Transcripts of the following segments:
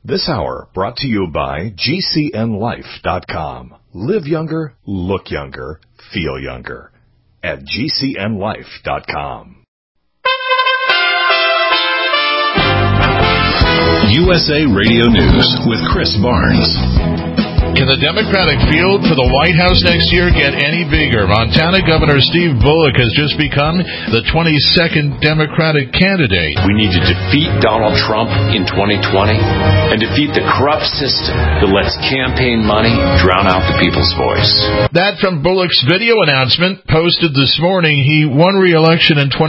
This hour brought to you by GCNLife.com. Live younger, look younger, feel younger at GCNLife.com. USA Radio News with Chris Barnes. Can the Democratic field for the White House next year get any bigger? Montana Governor Steve Bullock has just become the 22nd Democratic candidate. We need to defeat Donald Trump in 2020 and defeat the corrupt system that lets campaign money drown out the people's voice. That from Bullock's video announcement posted this morning. He won re-election in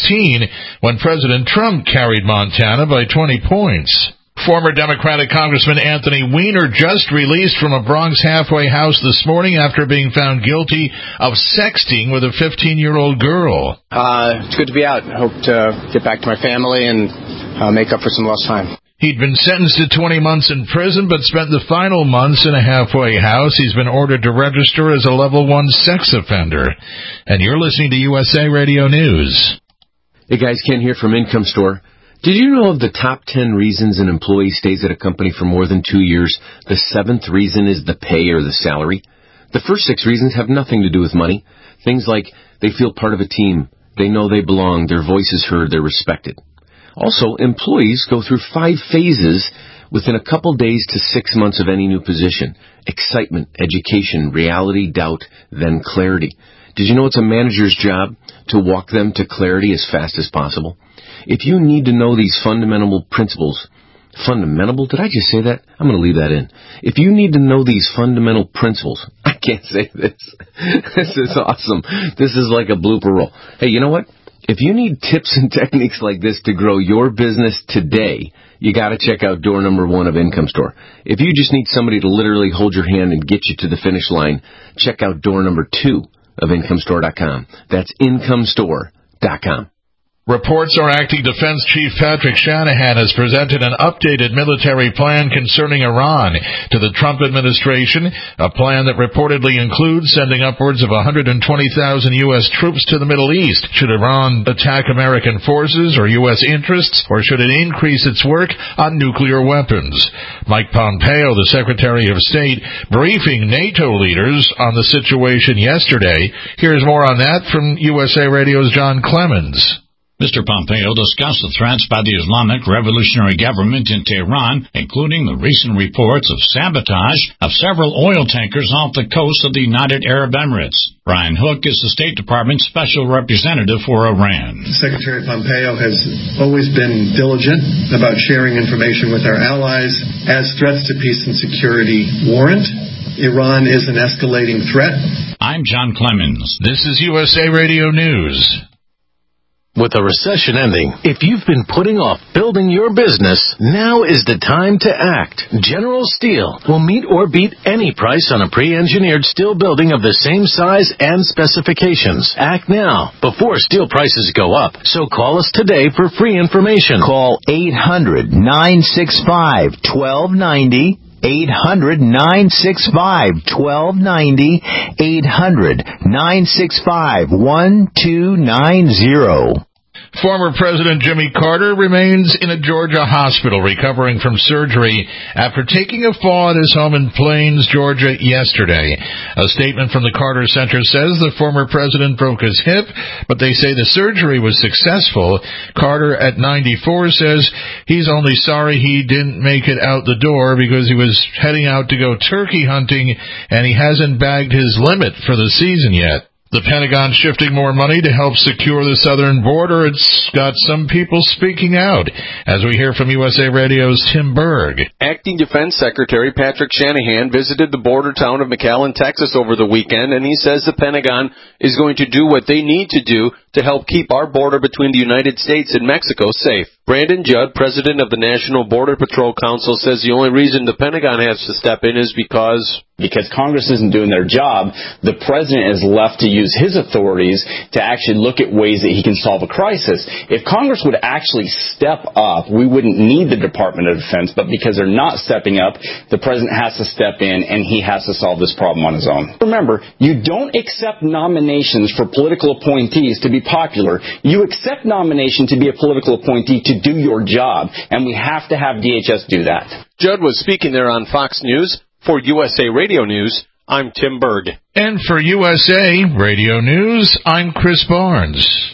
2016 when President Trump carried Montana by 20 points. Former Democratic Congressman Anthony Weiner just released from a Bronx halfway house this morning after being found guilty of sexting with a 15-year-old girl. It's good to be out. I hope to get back to my family and make up for some lost time. He'd been sentenced to 20 months in prison, but spent the final months in a halfway house. He's been ordered to register as a Level 1 sex offender. And you're listening to USA Radio News. Hey guys, Ken here from Income Store. Did you know of the top 10 reasons an employee stays at a company for more than 2 years? The 7th reason is the pay or the salary. The first 6 reasons have nothing to do with money. Things like they feel part of a team, they know they belong, their voice is heard, they're respected. Also, employees go through 5 phases within a couple days to 6 months of any new position. Excitement, education, reality, doubt, then clarity. Did you know it's a manager's job to walk them to clarity as fast as possible? If you need to know these fundamental principles, did I just say that? I'm going to leave that in. If you need to know these fundamental principles, I can't say this. This is awesome. This is like a blooper roll. Hey, you know what? If you need tips and techniques like this to grow your business today, you got to check out door number 1 of Income Store. If you just need somebody to literally hold your hand and get you to the finish line, check out door number 2 of IncomeStore.com. That's IncomeStore.com. Reports are Acting Defense Chief Patrick Shanahan has presented an updated military plan concerning Iran to the Trump administration, a plan that reportedly includes sending upwards of 120,000 U.S. troops to the Middle East. Should Iran attack American forces or U.S. interests, or should it increase its work on nuclear weapons? Mike Pompeo, the Secretary of State, briefing NATO leaders on the situation yesterday. Here's more on that from USA Radio's John Clemens. Mr. Pompeo discussed the threats by the Islamic Revolutionary Government in Tehran, including the recent reports of sabotage of several oil tankers off the coast of the United Arab Emirates. Brian Hook is the State Department's special representative for Iran. Secretary Pompeo has always been diligent about sharing information with our allies as threats to peace and security warrant. Iran is an escalating threat. I'm John Clemens. This is USA Radio News. With the recession ending, if you've been putting off building your business, now is the time to act. General Steel will meet or beat any price on a pre-engineered steel building of the same size and specifications. Act now, before steel prices go up. So call us today for free information. Call 800-965-1290. 800-965-1290, 800-965-1290. Former President Jimmy Carter remains in a Georgia hospital recovering from surgery after taking a fall at his home in Plains, Georgia yesterday. A statement from the Carter Center says the former president broke his hip, but they say the surgery was successful. Carter, at 94, says he's only sorry he didn't make it out the door because he was heading out to go turkey hunting and he hasn't bagged his limit for the season yet. The Pentagon shifting more money to help secure the southern border. It's got some people speaking out, as we hear from USA Radio's Tim Berg. Acting Defense Secretary Patrick Shanahan visited the border town of McAllen, Texas over the weekend, and he says the Pentagon is going to do what they need to do to help keep our border between the United States and Mexico safe. Brandon Judd, president of the National Border Patrol Council, says the only reason the Pentagon has to step in is because Congress isn't doing their job. The president is left to use his authorities to actually look at ways that he can solve a crisis. If Congress would actually step up, we wouldn't need the Department of Defense, but because they're not stepping up, the president has to step in and he has to solve this problem on his own. Remember, you don't accept nominations for political appointees to be be popular. You accept nomination to be a political appointee to do your job, and we have to have DHS do that. Judd was speaking there on Fox News. For USA Radio News, I'm Tim Berg. And for USA Radio News, I'm Chris Barnes.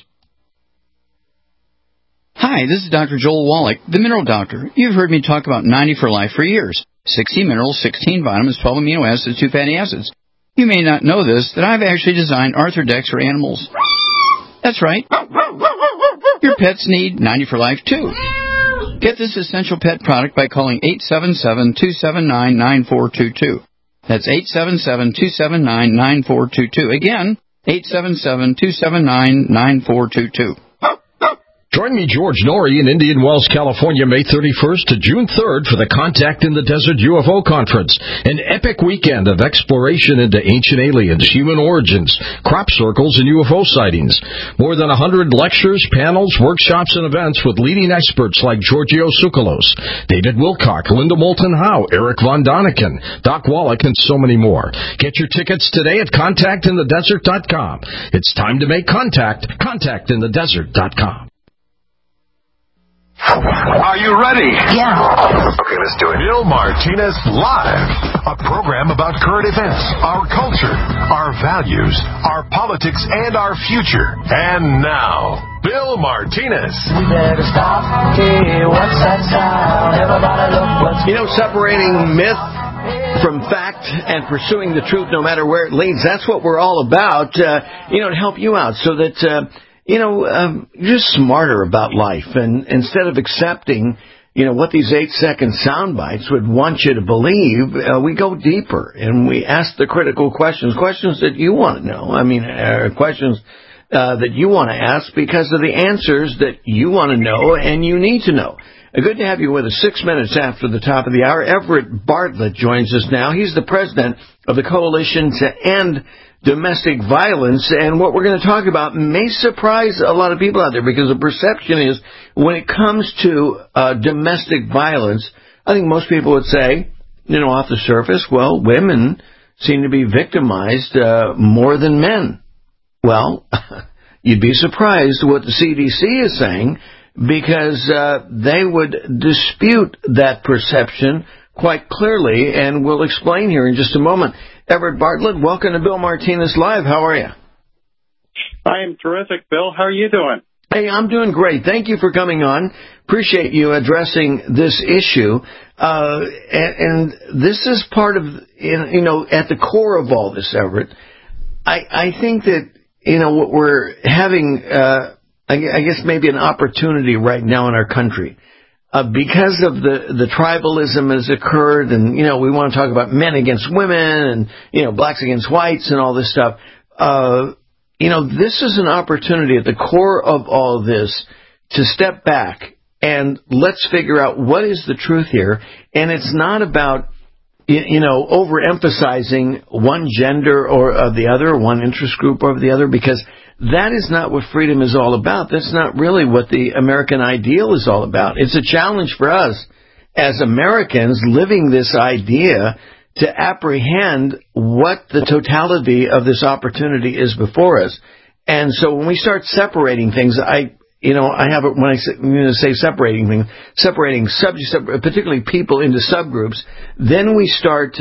Hi, this is Dr. Joel Wallach, the Mineral Doctor. You've heard me talk about 90 for Life for years. 60 minerals, 16 vitamins, 12 amino acids, 2 fatty acids. You may not know this, that I've actually designed Arthrodex for animals. That's right. Your pets need 90 for Life, too. Get this essential pet product by calling 877-279-9422. That's 877-279-9422. Again, 877-279-9422. Join me, George Norrie, in Indian Wells, California, May 31st to June 3rd for the Contact in the Desert UFO Conference, an epic weekend of exploration into ancient aliens, human origins, crop circles, and UFO sightings. More than 100 lectures, panels, workshops, and events with leading experts like Giorgio Tsoukalos, David Wilcock, Linda Moulton Howe, Eric Von Daniken, Doc Wallach, and so many more. Get your tickets today at contactinthedesert.com. It's time to make contact. Contactinthedesert.com. Are you ready? Yeah. Okay, let's do it. Bill Martinez Live, a program about current events, our culture, our values, our politics, and our future. And now, Bill Martinez. We better stop. Hey, what's that sound? Everybody look what's... You know, separating myth from fact and pursuing the truth no matter where it leads, that's what we're all about, to help you out so that... you're just smarter about life. And instead of accepting, what these 8-second sound bites would want you to believe, we go deeper and we ask the critical questions that you want to know. Questions that you want to ask because of the answers that you want to know and you need to know. Good to have you with us. 6 minutes after the top of the hour, Everett Bartlett joins us now. He's the president of the Coalition to End Domestic Violence, and what we're going to talk about may surprise a lot of people out there because the perception is when it comes to domestic violence, I think most people would say, off the surface, well, women seem to be victimized more than men. Well, you'd be surprised what the CDC is saying because they would dispute that perception quite clearly, and we'll explain here in just a moment. Everett Bartlett, welcome to Bill Martinez Live. How are you? I am terrific, Bill. How are you doing? Hey, I'm doing great. Thank you for coming on. Appreciate you addressing this issue. And this is part of, at the core of all this, Everett. I think that, what we're having, I guess maybe an opportunity right now in our country. Because of the tribalism has occurred, and, we want to talk about men against women and, blacks against whites and all this stuff. This is an opportunity at the core of all this to step back and let's figure out what is the truth here. And it's not about, overemphasizing one gender or the other, one interest group over the other, because that is not what freedom is all about. That's not really what the American ideal is all about. It's a challenge for us as Americans living this idea to apprehend what the totality of this opportunity is before us. And so when we start separating things, I have it when I say separating things, separating subjects, particularly people into subgroups, then we start,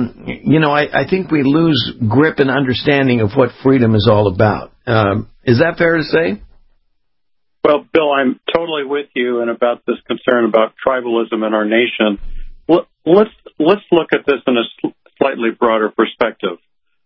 I think we lose grip and understanding of what freedom is all about. Is that fair to say? Well, Bill, I'm totally with you and about this concern about tribalism in our nation. Let's look at this in a slightly broader perspective.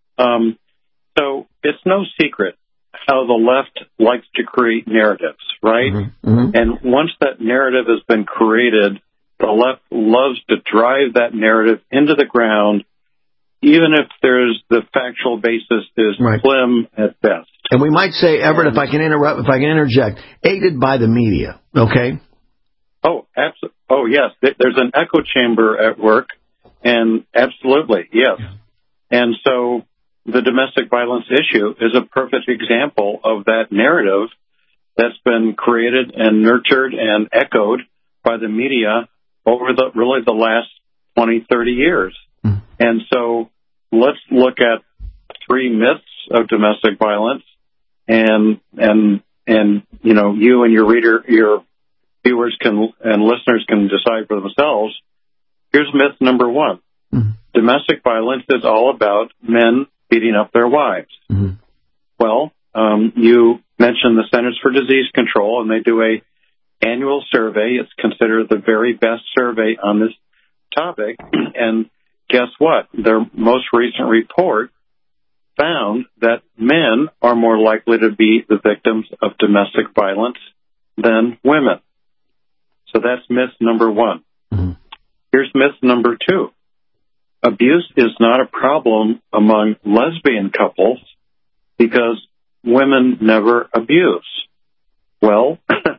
So it's no secret how the left likes to create narratives, right? Mm-hmm. And once that narrative has been created, the left loves to drive that narrative into the ground, even if the factual basis is slim at best. And we might say, Everett, if I can interject, aided by the media, okay? Oh, absolutely. Oh, yes. There's an echo chamber at work, and absolutely, yes. Yeah. And so the domestic violence issue is a perfect example of that narrative that's been created and nurtured and echoed by the media over the last 20, 30 years. Mm. And so let's look at 3 myths of domestic violence and you know, you and your viewers and listeners can decide for themselves. Here's myth number one. Mm-hmm. Domestic violence is all about men beating up their wives. Mm-hmm. Well, you mentioned the Centers for Disease Control, and they do a annual survey. It's considered the very best survey on this topic. And guess what? Their most recent report found that men are more likely to be the victims of domestic violence than women. So that's myth number one. Mm-hmm. Here's myth number two. Abuse is not a problem among lesbian couples because women never abuse. Well,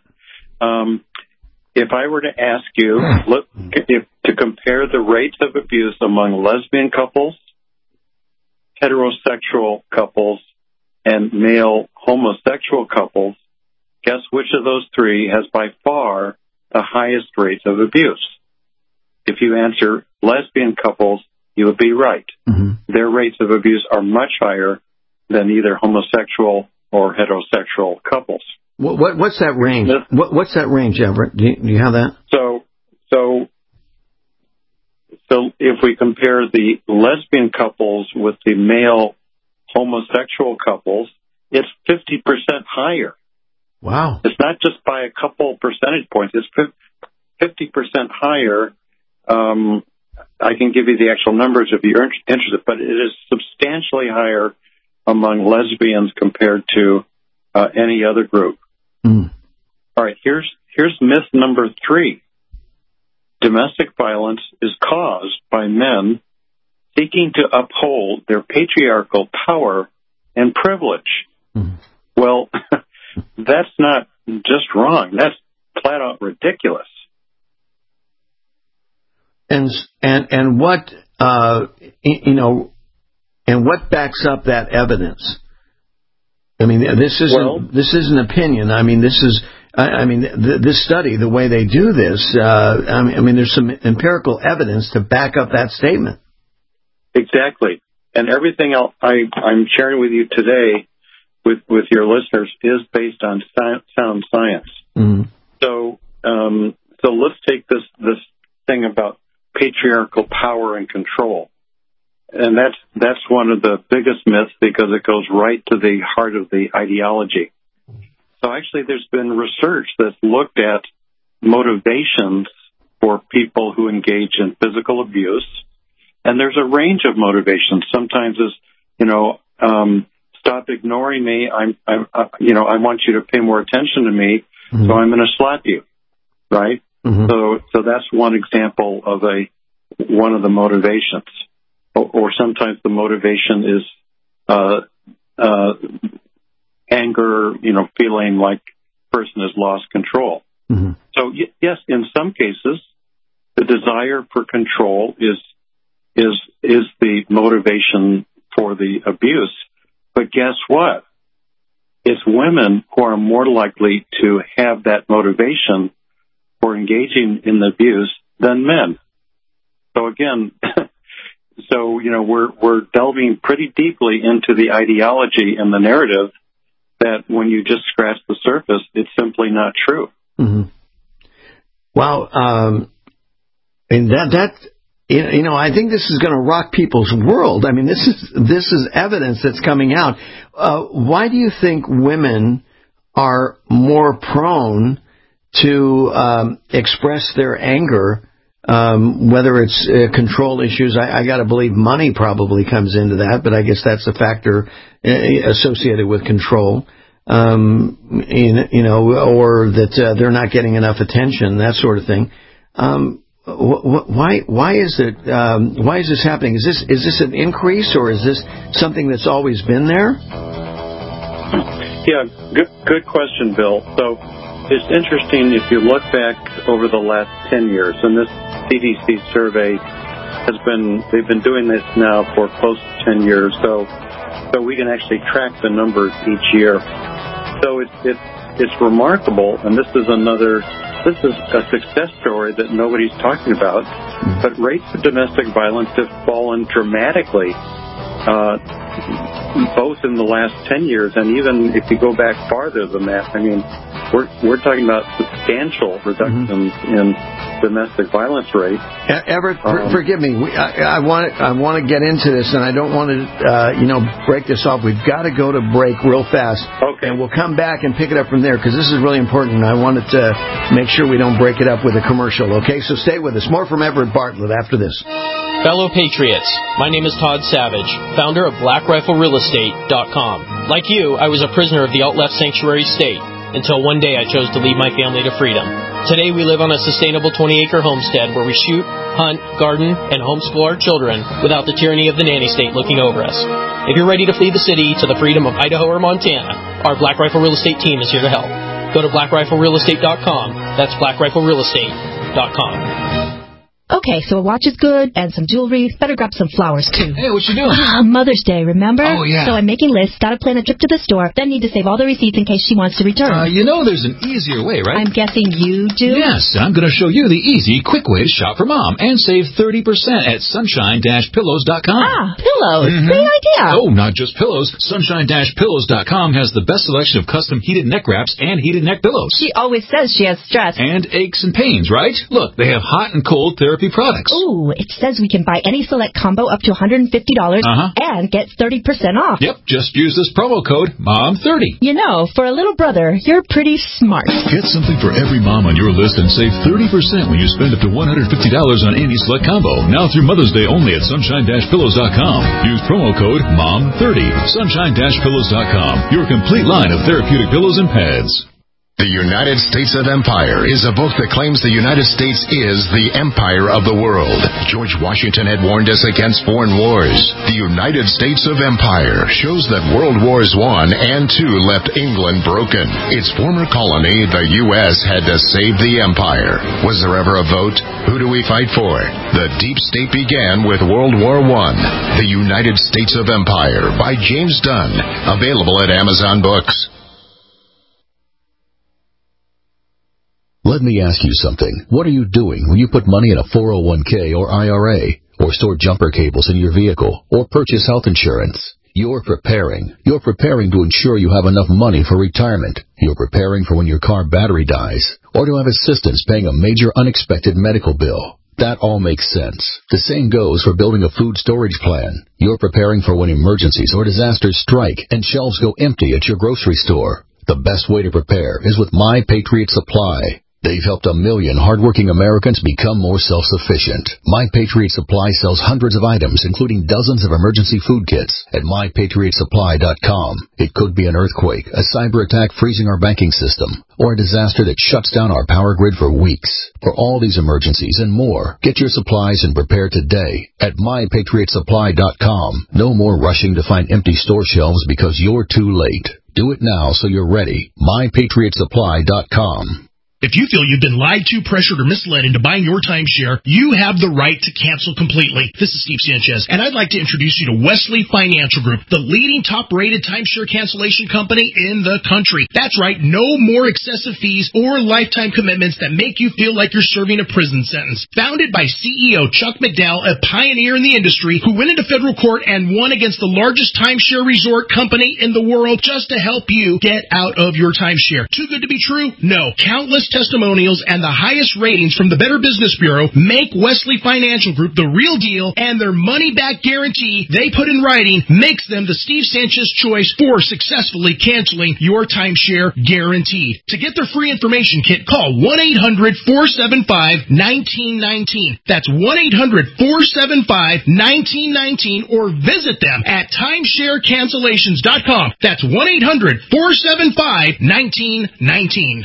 if I were to ask you to compare the rates of abuse among lesbian couples, heterosexual couples, and male homosexual couples, guess which of those three has by far the highest rates of abuse? If you answer lesbian couples, you would be right. Mm-hmm. Their rates of abuse are much higher than either homosexual or heterosexual couples. What's that range? What's that range, Everett? Do you have that? So if we compare the lesbian couples with the male homosexual couples, it's 50% higher. Wow. It's not just by a couple percentage points. It's 50% higher. I can give you the actual numbers if you're interested, but it is substantially higher among lesbians compared to any other group. Mm. All right, here's myth number three. Domestic violence is caused by men seeking to uphold their patriarchal power and privilege. Mm. Well, that's not just wrong. That's flat out ridiculous. And what and what backs up that evidence? I mean, this isn't opinion. I mean, this study, the way they do this, there's some empirical evidence to back up that statement. Exactly. And everything else I'm sharing with you today with your listeners is based on sound science. Mm-hmm. So let's take this thing about patriarchal power and control. And that's one of the biggest myths because it goes right to the heart of the ideology. So actually there's been research that's looked at motivations for people who engage in physical abuse. And there's a range of motivations. Sometimes it's, stop ignoring me. I want you to pay more attention to me. Mm-hmm. So I'm going to slap you. Right? Mm-hmm. So that's one example of one of the motivations. Or sometimes the motivation is anger, feeling like the person has lost control. Mm-hmm. So yes, in some cases, the desire for control is the motivation for the abuse. But guess what? It's women who are more likely to have that motivation for engaging in the abuse than men. So again, we're delving pretty deeply into the ideology and the narrative that when you just scratch the surface, it's simply not true. Mm-hmm. Well, and I think this is going to rock people's world. I mean, this is evidence that's coming out. Why do you think women are more prone to express their anger? Whether it's control issues, I got to believe money probably comes into that, but I guess that's a factor associated with control, or that they're not getting enough attention, that sort of thing. Why is it? Why is this happening? Is this an increase, or is this something that's always been there? Yeah, good question, Bill. So it's interesting if you look back over the last 10 years, and this CDC survey they've been doing this now for close to 10 years, so we can actually track the numbers each year. So it's remarkable, and this is a success story that nobody's talking about, but rates of domestic violence have fallen dramatically both in the last 10 years, and even if you go back farther than that, I mean, we're talking about substantial reductions in domestic violence rate. Everett, forgive me. I want to get into this, and I don't want to break this off. We've got to go to break real fast. Okay. And we'll come back and pick it up from there, because this is really important. I wanted to make sure we don't break it up with a commercial. Okay, so stay with us. More from Everett Bartlett after this. Fellow Patriots, my name is Todd Savage, founder of BlackRifleRealEstate.com. Like you, I was a prisoner of the alt-left sanctuary state until one day I chose to lead my family to freedom. Today we live on a sustainable 20-acre homestead where we shoot, hunt, garden, and homeschool our children without the tyranny of the nanny state looking over us. If you're ready to flee the city to the freedom of Idaho or Montana, our Black Rifle Real Estate team is here to help. Go to BlackRifleRealEstate.com. That's BlackRifleRealEstate.com. Okay, so a watch is good, and some jewelry. Better grab some flowers, too. Hey, what you doing? Mother's Day, remember? Oh, yeah. So I'm making lists, gotta plan a trip to the store, then need to save all the receipts in case she wants to return. There's an easier way, right? I'm guessing you do? Yes, I'm going to show you the easy, quick way to shop for Mom and save 30% at sunshine-pillows.com. Ah, pillows. Great idea. Oh, not just pillows. Sunshine-pillows.com has the best selection of custom heated neck wraps and heated neck pillows. She always says she has stress. And aches and pains, right? Look, they have hot and cold therapy products. Ooh, it says we can buy any select combo up to $150 and get 30% off. Yep, just use this promo code MOM30. For a little brother, you're pretty smart. Get something for every mom on your list and save 30% when you spend up to $150 on any select combo. Now through Mother's Day only at sunshine-pillows.com. Use promo code MOM30. Sunshine-pillows.com. Your complete line of therapeutic pillows and pads. The United States of Empire is a book that claims the United States is the empire of the world. George Washington had warned us against foreign wars. The United States of Empire shows that World Wars I and II left England broken. Its former colony, the U.S., had to save the empire. Was there ever a vote? Who do we fight for? The deep state began with World War I. The United States of Empire by James Dunn. Available at Amazon Books. Let me ask you something. What are you doing when you put money in a 401k or IRA, or store jumper cables in your vehicle, or purchase health insurance? You're preparing. You're preparing to ensure you have enough money for retirement. You're preparing for when your car battery dies, or to have assistance paying a major unexpected medical bill. That all makes sense. The same goes for building a food storage plan. You're preparing for when emergencies or disasters strike and shelves go empty at your grocery store. The best way to prepare is with My Patriot Supply. They've helped 1 million hardworking Americans become more self-sufficient. My Patriot Supply sells hundreds of items, including dozens of emergency food kits at MyPatriotSupply.com. It could be an earthquake, a cyber attack freezing our banking system, or a disaster that shuts down our power grid for weeks. For all these emergencies and more, get your supplies and prepare today at MyPatriotSupply.com. No more rushing to find empty store shelves because you're too late. Do it now so you're ready. MyPatriotSupply.com. If you feel you've been lied to, pressured, or misled into buying your timeshare, you have the right to cancel completely. This is Steve Sanchez, and I'd like to introduce you to Wesley Financial Group, the leading top-rated timeshare cancellation company in the country. That's right, no more excessive fees or lifetime commitments that make you feel like you're serving a prison sentence. Founded by CEO Chuck McDowell, a pioneer in the industry who went into federal court and won against the largest timeshare resort company in the world just to help you get out of your timeshare. Too good to be true? No. Countless testimonials and the highest ratings from the Better Business Bureau make Wesley Financial Group the real deal, and their money-back guarantee they put in writing makes them the Steve Sanchez choice for successfully canceling your timeshare guaranteed. To get their free information kit, call 1-800-475-1919. That's 1-800-475-1919, or visit them at timesharecancellations.com. That's 1-800-475-1919.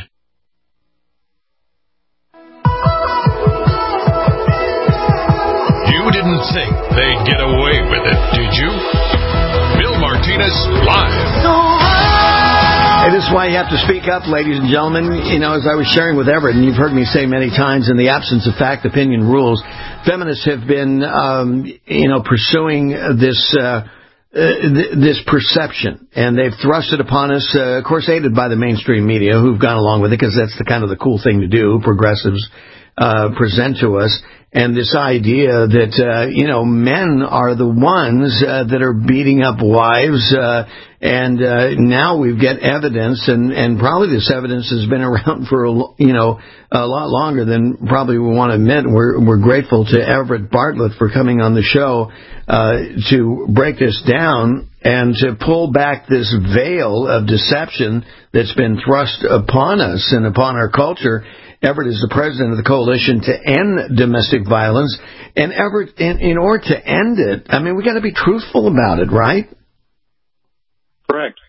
You didn't think they'd get away with it, did you? Bill Martinez Live. Hey, this is why you have to speak up, ladies and gentlemen. As I was sharing with Everett, and you've heard me say many times, in the absence of fact, opinion rules, feminists have been, pursuing this perception, and they've thrust it upon us, of course, aided by the mainstream media, who've gone along with it, because that's the cool thing to do, progressives present to us. and this idea that, men are the ones that are beating up wives, and now we've got evidence, and probably this evidence has been around for, a lot longer than probably we want to admit. We're grateful to Everett Bartlett for coming on the show to break this down and to pull back this veil of deception that's been thrust upon us and upon our culture. Everett is the president of the Coalition to End Domestic Violence. And Everett, in order to end it, I mean, we got to be truthful about it, right? Correct.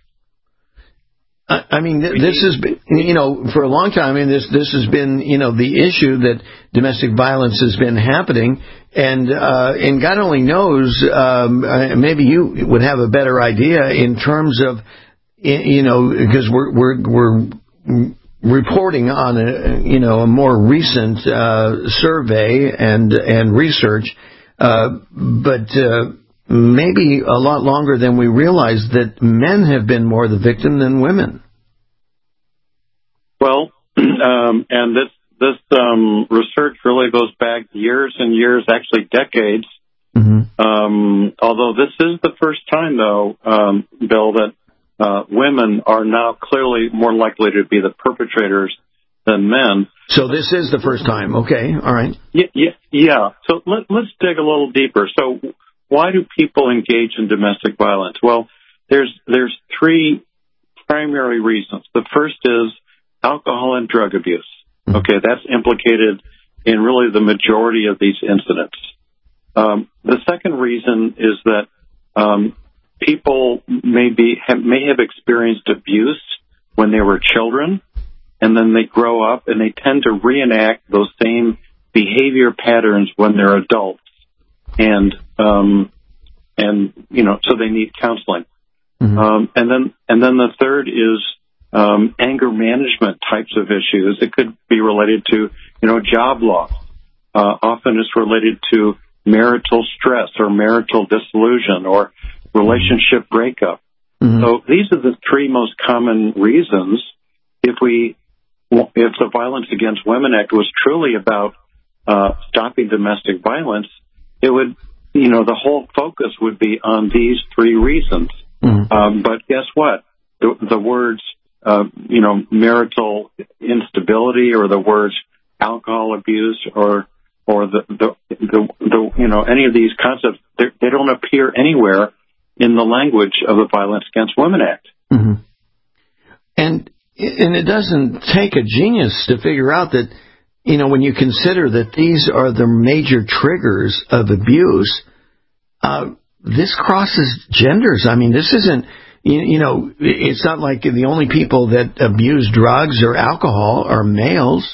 I mean, this has been, for a long time, this has been, the issue that domestic violence has been happening. And God only knows, maybe you would have a better idea in terms of, because we're reporting on a more recent survey and research, but maybe a lot longer than we realize that men have been more the victim than women. Well, and this research really goes back years and years, actually decades. Mm-hmm. Although this is the first time, though, Bill, that women are now clearly more likely to be the perpetrators than men. So this is the first time. Okay, all right. Yeah. So let's dig a little deeper. So why do people engage in domestic violence? Well, there's three primary reasons. The first is alcohol and drug abuse. Okay, that's implicated in really the majority of these incidents. The second reason is that people may have experienced abuse when they were children, and then they grow up and they tend to reenact those same behavior patterns when they're adults, and so they need counseling. Mm-hmm. And then the third is anger management types of issues. It could be related to job loss. Often it's related to marital stress or marital disillusion or relationship breakup. Mm-hmm. So these are the three most common reasons. If the Violence Against Women Act was truly about stopping domestic violence, it would, the whole focus would be on these three reasons. Mm-hmm. But guess what? The words, marital instability, or the words alcohol abuse, or the any of these concepts, they don't appear anywhere in the language of the Violence Against Women Act. Mm-hmm. And it doesn't take a genius to figure out that, when you consider that these are the major triggers of abuse, this crosses genders. I mean, this isn't, it's not like the only people that abuse drugs or alcohol are males.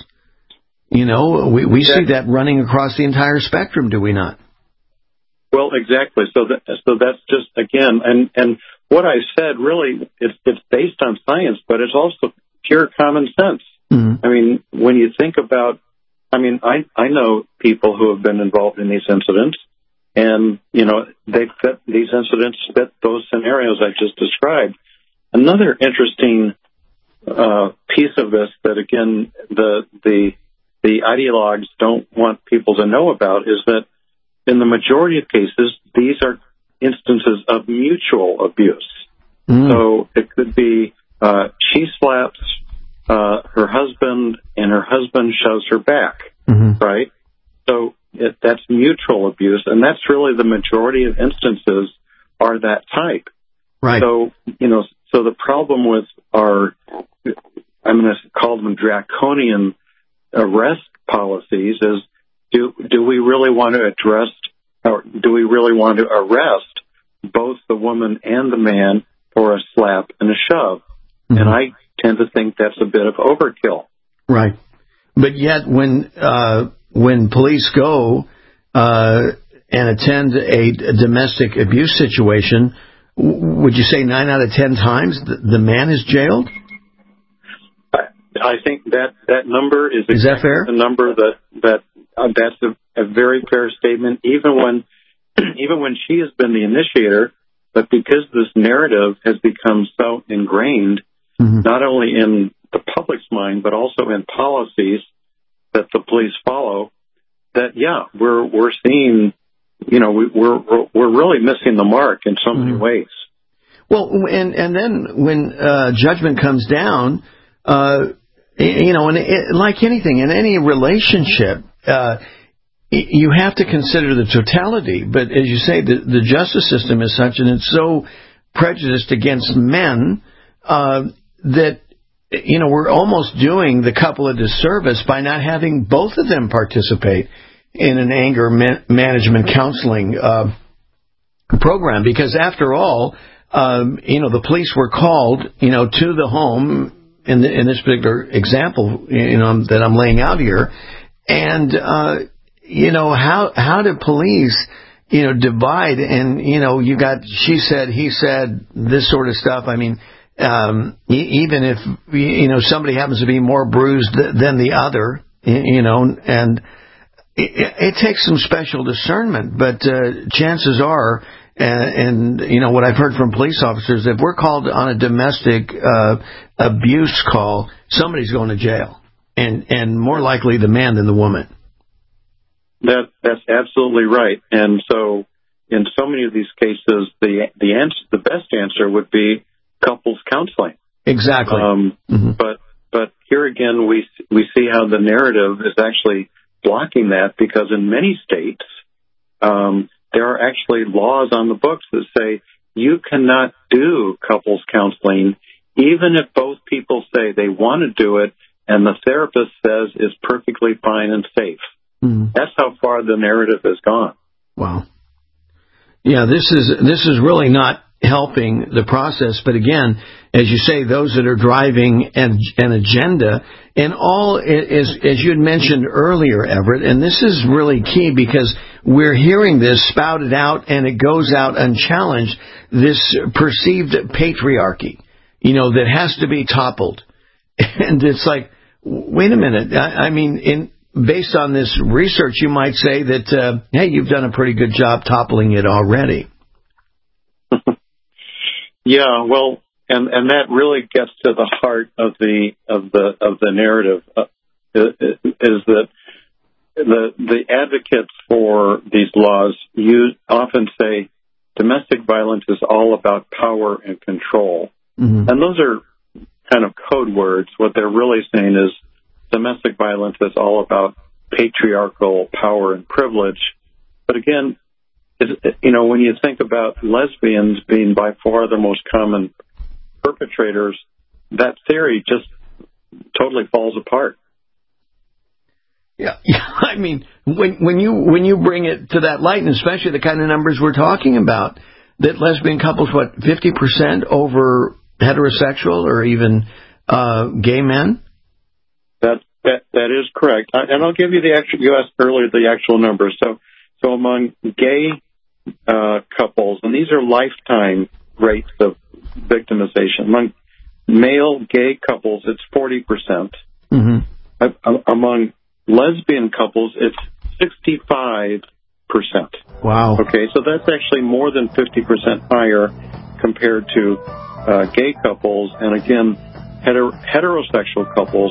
We see that running across the entire spectrum, do we not? Well, exactly. So that's just, again, and what I said really, it's based on science, but it's also pure common sense. Mm-hmm. I mean, when you think about, I know people who have been involved in these incidents, and, these incidents fit those scenarios I just described. Another interesting piece of this that, again, the ideologues don't want people to know about is that in the majority of cases, these are instances of mutual abuse. Mm. So it could be she slaps her husband, and her husband shoves her back, mm-hmm. right? So that's mutual abuse, and that's really the majority of instances are that type. Right. So, so the problem with our, I'm going to call them draconian arrest policies is, do we really want to address, or do we really want to arrest both the woman and the man for a slap and a shove? Mm-hmm. And I tend to think that's a bit of overkill. Right. But yet when police go and attend a domestic abuse situation, would you say 9 out of 10 times the man is jailed? I think that number is that fair? The number that's a very fair statement. Even when she has been the initiator, but because this narrative has become so ingrained, mm-hmm. not only in the public's mind but also in policies that the police follow, that we're seeing, we're really missing the mark in so many ways. Well, and then when judgment comes down, and like anything in any relationship, you have to consider the totality. But as you say, the justice system is such, and it's so prejudiced against men that we're almost doing the couple a disservice by not having both of them participate in an anger management counseling program. Because after all, the police were called, to the home in this particular example, that I'm laying out here, and how do police, divide, and you got she said, he said, this sort of stuff. I mean, even if somebody happens to be more bruised than the other, and it takes some special discernment, but chances are. And what I've heard from police officers, if we're called on a domestic abuse call, somebody's going to jail, and more likely the man than the woman. That's absolutely right. And so, in so many of these cases, the best answer would be couples counseling. Exactly. But here again, we see how the narrative is actually blocking that, because in many states, there are actually laws on the books that say you cannot do couples counseling even if both people say they want to do it and the therapist says it's perfectly fine and safe. That's how far the narrative has gone. Wow. Yeah, this is really not helping the process. But again, as you say, those that are driving an agenda, and all is, as you had mentioned earlier, Everett, and this is really key because we're hearing this spouted out and it goes out unchallenged, this perceived patriarchy, that has to be toppled. And it's like, wait a minute. I mean, based on this research, you might say that, hey, you've done a pretty good job toppling it already. Yeah, well, and that really gets to the heart of the narrative, is that the advocates for these laws often say domestic violence is all about power and control. And those are kind of code words. What they're really saying is domestic violence is all about patriarchal power and privilege. But again, when you think about lesbians being by far the most common perpetrators, that theory just totally falls apart. Yeah. I mean, when you bring it to that light, and especially the kind of numbers we're talking about, that lesbian couples, 50% over heterosexual or even gay men? That is correct. And I'll give you you asked earlier the actual numbers. So among gay couples, and these are lifetime rates of victimization. Among male gay couples, it's 40%. Among lesbian couples, it's 65%. Wow. Okay, so that's actually more than 50% higher compared to gay couples. And again, heterosexual couples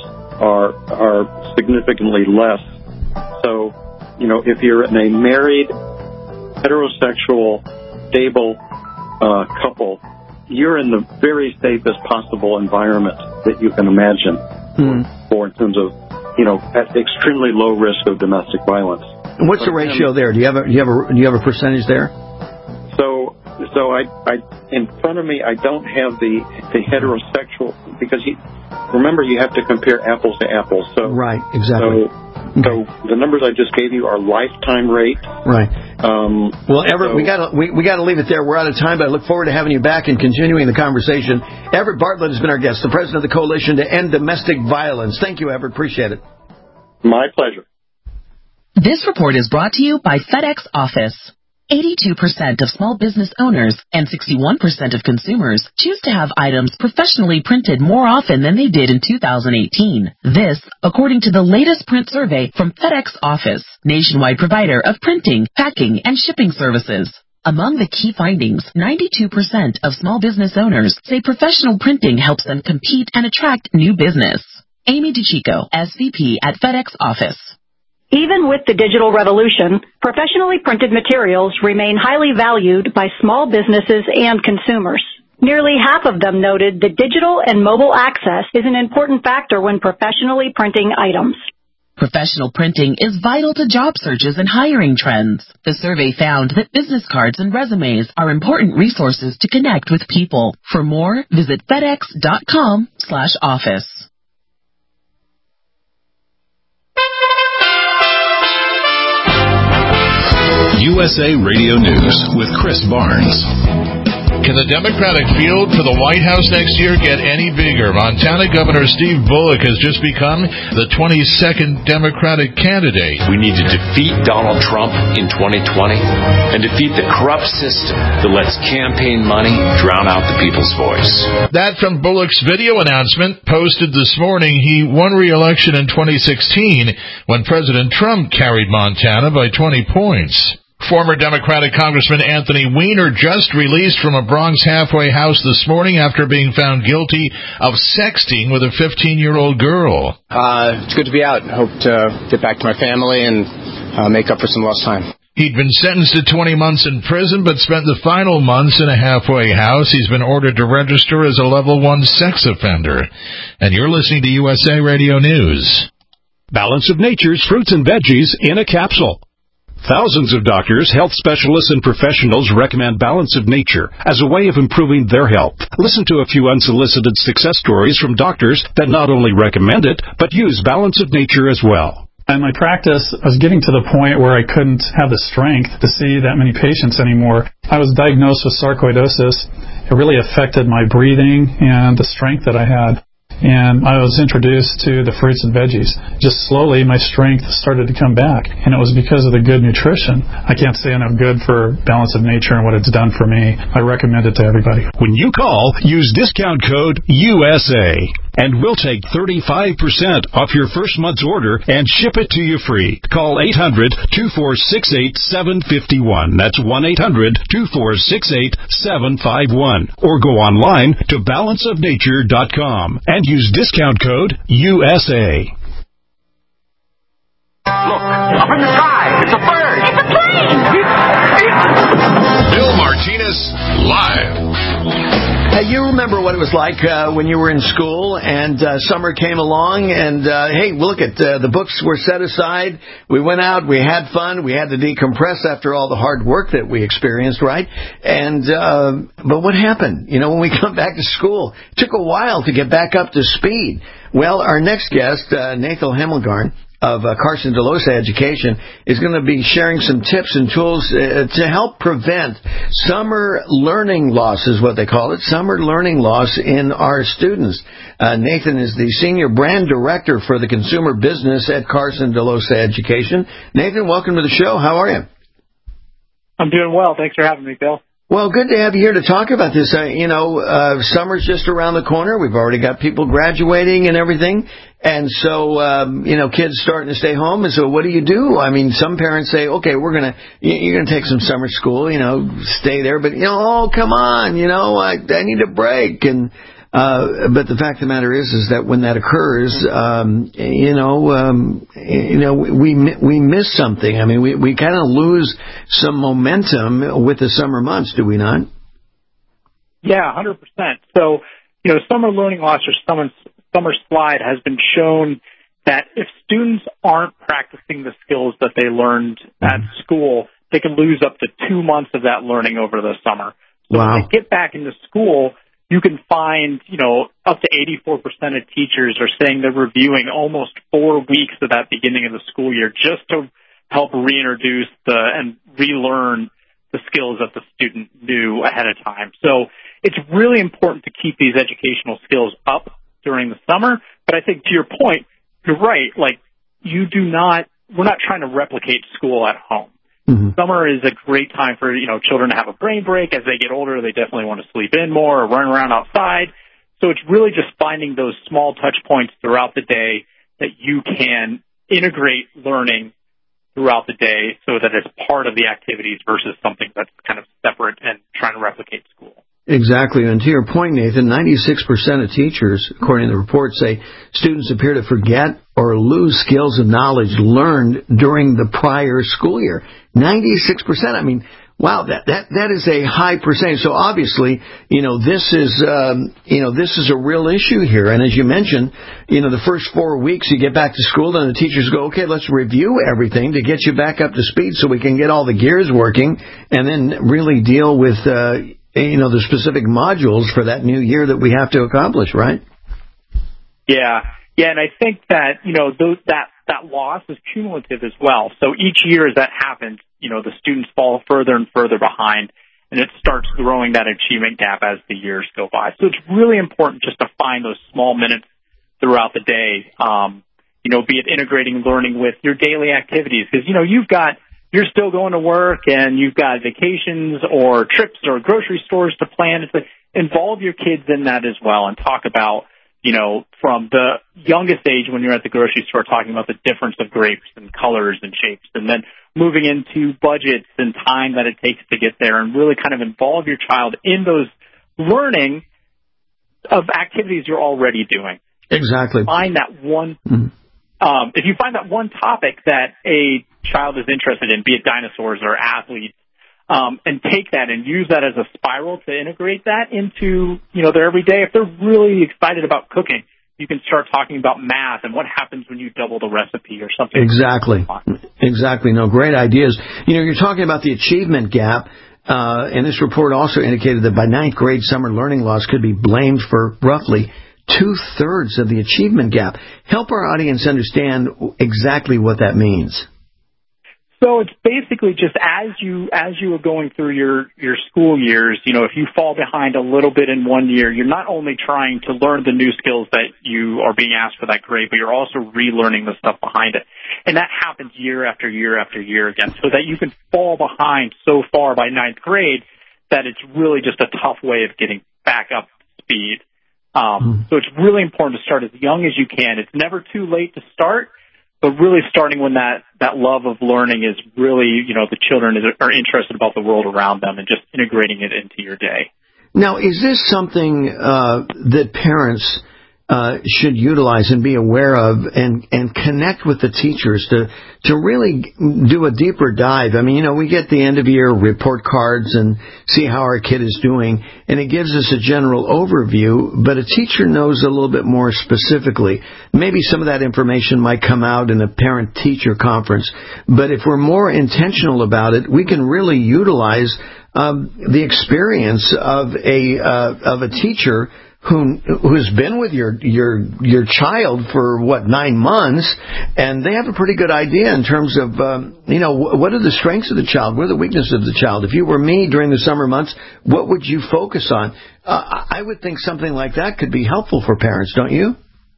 are significantly less. So, if you're in a married, heterosexual, stable couple, you're in the very safest possible environment that you can imagine for in terms of, at extremely low risk of domestic violence. And what's the ratio there? Do you have a percentage there? So I in front of me, I don't have the heterosexual, because remember, you have to compare apples to apples. So right, exactly. So the numbers I just gave you are lifetime rate. Right. Well, Everett, we gotta leave it there. We're out of time, but I look forward to having you back and continuing the conversation. Everett Bartlett has been our guest, the president of the Coalition to End Domestic Violence. Thank you, Everett. Appreciate it. My pleasure. This report is brought to you by FedEx Office. 82% of small business owners and 61% of consumers choose to have items professionally printed more often than they did in 2018. This, according to the latest print survey from FedEx Office, nationwide provider of printing, packing, and shipping services. Among the key findings, 92% of small business owners say professional printing helps them compete and attract new business. Amy DeChico, SVP at FedEx Office. Even with the digital revolution, professionally printed materials remain highly valued by small businesses and consumers. Nearly half of them noted that digital and mobile access is an important factor when professionally printing items. Professional printing is vital to job searches and hiring trends. The survey found that business cards and resumes are important resources to connect with people. For more, visit FedEx.com/office. USA Radio News with Chris Barnes. Can the Democratic field for the White House next year get any bigger? Montana Governor Steve Bullock has just become the 22nd Democratic candidate. We need to defeat Donald Trump in 2020 and defeat the corrupt system that lets campaign money drown out the people's voice. That from Bullock's video announcement posted this morning. He won re-election in 2016 when President Trump carried Montana by 20 points. Former Democratic Congressman Anthony Weiner just released from a Bronx halfway house this morning after being found guilty of sexting with a 15-year-old girl. It's good to be out. I hope to get back to my family and make up for some lost time. He'd been sentenced to 20 months in prison, but spent the final months in a halfway house. He's been ordered to register as a Level 1 sex offender. And you're listening to USA Radio News. Balance of Nature's fruits and veggies in a capsule. Thousands of doctors, health specialists, and professionals recommend Balance of Nature as a way of improving their health. Listen to a few unsolicited success stories from doctors that not only recommend it, but use Balance of Nature as well. In my practice, I was getting to the point where I couldn't have the strength to see that many patients anymore. I was diagnosed with sarcoidosis. It really affected my breathing and the strength that I had. And I was introduced to the fruits and veggies. Just slowly, my strength started to come back, and it was because of the good nutrition. I can't say enough good for Balance of Nature and what it's done for me. I recommend it to everybody. When you call, use discount code USA, and we'll take 35% off your first month's order and ship it to you free. Call 800-246-8751. That's 1-800-246-8751. Or go online to balanceofnature.com and use discount code USA. Look, up in the sky, it's a bird. It's a plane. Bill Martinez live. You remember what it was like when you were in school and summer came along and, hey, look at the books were set aside. We went out, we had fun, we had to decompress after all the hard work that we experienced, right? And but what happened? You know, when we come back to school, it took a while to get back up to speed. Well, our next guest, Nathan Hemmelgarn of Carson DeLosa Education, is going to be sharing some tips and tools to help prevent summer learning loss, is what they call it, summer learning loss in our students. Nathan is the Senior Brand Director for the Consumer Business at Carson DeLosa Education. Nathan, welcome to the show. How are you? I'm doing well. Thanks for having me, Bill. Well, good to have you here to talk about this. Summer's just around the corner. We've already got people graduating and everything. And so, kids starting to stay home. And so what do? I mean, some parents say, okay, you're going to take some summer school, stay there. But, oh, come on, I need a break. And, but the fact of the matter is that when that occurs, we miss something. I mean, we kind of lose some momentum with the summer months, do we not? Yeah, 100%. So, summer learning loss or summer slide has been shown that if students aren't practicing the skills that they learned at school, they can lose up to 2 months of that learning over the summer. So when they get back into school, you can find, up to 84% of teachers are saying they're reviewing almost 4 weeks of that beginning of the school year just to help reintroduce and relearn the skills that the student knew ahead of time. So it's really important to keep these educational skills up during the summer. But I think to your point, you're right. Like, we're not trying to replicate school at home. Mm-hmm. Summer is a great time for, children to have a brain break. As they get older, they definitely want to sleep in more or run around outside. So it's really just finding those small touch points throughout the day that you can integrate learning throughout the day so that it's part of the activities versus something that's kind of separate and trying to replicate school. Exactly. And to your point, Nathan, 96% of teachers, according to the report, say students appear to forget or lose skills and knowledge learned during the prior school year. 96%. I mean, wow, that is a high percentage. So obviously, this is a real issue here. And as you mentioned, the first 4 weeks you get back to school and the teachers go, okay, let's review everything to get you back up to speed so we can get all the gears working and then really deal with, the specific modules for that new year that we have to accomplish, right? Yeah. Yeah. And I think that, that loss is cumulative as well. So each year as that happens, the students fall further and further behind, and it starts growing that achievement gap as the years go by. So it's really important just to find those small minutes throughout the day, be it integrating learning with your daily activities. Because, you're still going to work and you've got vacations or trips or grocery stores to plan. It's involve your kids in that as well and talk about, from the youngest age when you're at the grocery store, talking about the difference of grapes and colors and shapes, and then moving into budgets and time that it takes to get there, and really kind of involve your child in those learning of activities you're already doing. Exactly. Find that one. If you find that one topic that a child is interested in, be it dinosaurs or athletes, and take that and use that as a spiral to integrate that into, their everyday. If they're really excited about cooking, you can start talking about math and what happens when you double the recipe or something. Exactly. No, great ideas. You're talking about the achievement gap, and this report also indicated that by ninth grade, summer learning loss could be blamed for roughly 2/3 of the achievement gap. Help our audience understand exactly what that means. So it's basically just as you are going through your school years, if you fall behind a little bit in one year, you're not only trying to learn the new skills that you are being asked for that grade, but you're also relearning the stuff behind it. And that happens year after year after year again, so that you can fall behind so far by ninth grade that it's really just a tough way of getting back up to speed. So it's really important to start as young as you can. It's never too late to start, but really starting when that love of learning is really, the children are interested about the world around them and just integrating it into your day. Now, is this something that parents should utilize and be aware of and connect with the teachers to really do a deeper dive? I mean, we get the end of year report cards and see how our kid is doing, and it gives us a general overview, but a teacher knows a little bit more specifically. Maybe some of that information might come out in a parent-teacher conference, but if we're more intentional about it, we can really utilize the experience of a teacher who's been with your child for 9 months, and they have a pretty good idea in terms of what are the strengths of the child, what are the weaknesses of the child. If you were me during the summer months, what would you focus on? I would think something like that could be helpful for parents, don't you?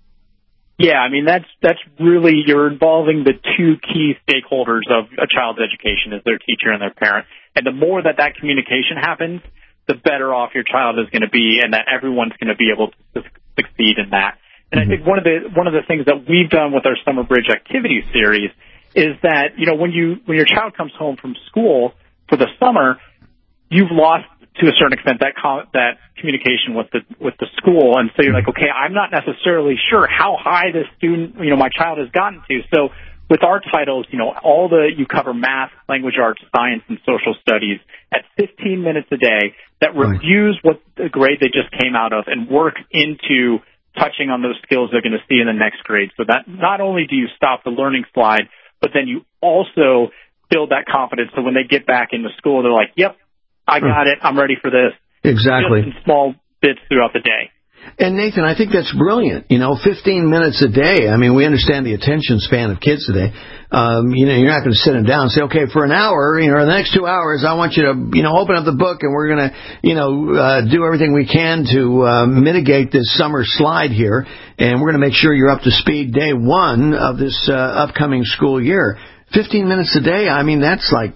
Yeah, I mean that's really, you're involving the two key stakeholders of a child's education, is their teacher and their parent. And the more that communication happens, the better off your child is going to be, and that everyone's going to be able to succeed in that. And I think one of the things that we've done with our Summer Bridge Activities series is that, when your child comes home from school for the summer, you've lost to a certain extent that communication with the school, and so you're like, okay, I'm not necessarily sure how high this student, my child has gotten to. So with our titles, you cover math, language arts, science, and social studies at 15 minutes a day that reviews what the grade they just came out of and work into touching on those skills they're going to see in the next grade. So that not only do you stop the learning slide, but then you also build that confidence so when they get back into school, they're like, yep, I got it, I'm ready for this. Exactly. Just in small bits throughout the day. And Nathan, I think that's brilliant. 15 minutes a day. I mean, we understand the attention span of kids today. You're not going to sit them down and say, okay, for an hour, or the next 2 hours, I want you to, open up the book and we're going to, do everything we can to mitigate this summer slide here. And we're going to make sure you're up to speed day one of this upcoming school year. 15 minutes a day. I mean, that's like